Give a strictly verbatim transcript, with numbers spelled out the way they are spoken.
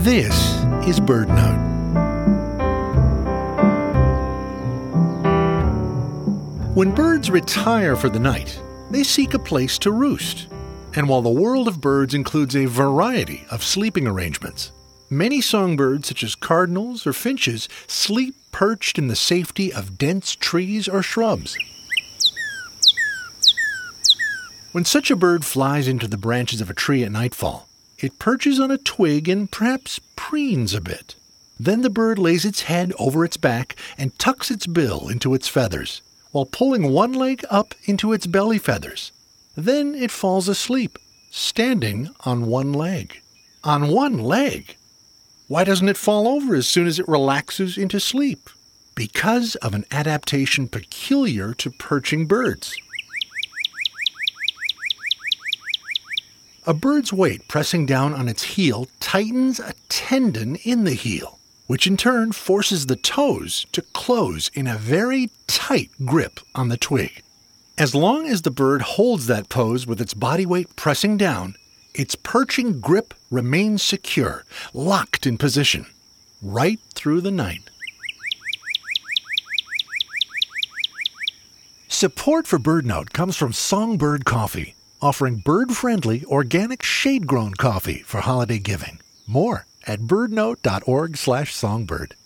This is BirdNote. When birds retire for the night, they seek a place to roost. And while the world of birds includes a variety of sleeping arrangements, many songbirds such as cardinals or finches sleep perched in the safety of dense trees or shrubs. When such a bird flies into the branches of a tree at nightfall, it perches on a twig and perhaps preens a bit. Then the bird lays its head over its back and tucks its bill into its feathers, while pulling one leg up into its belly feathers. Then it falls asleep, standing on one leg. On one leg! Why doesn't it fall over as soon as it relaxes into sleep? Because of an adaptation peculiar to perching birds. A bird's weight pressing down on its heel tightens a tendon in the heel, which in turn forces the toes to close in a very tight grip on the twig. As long as the bird holds that pose with its body weight pressing down, its perching grip remains secure, locked in position, right through the night. Support for BirdNote comes from Songbird Coffee, offering bird-friendly, organic, shade-grown coffee for holiday giving. More at birdnote dot org slash songbird.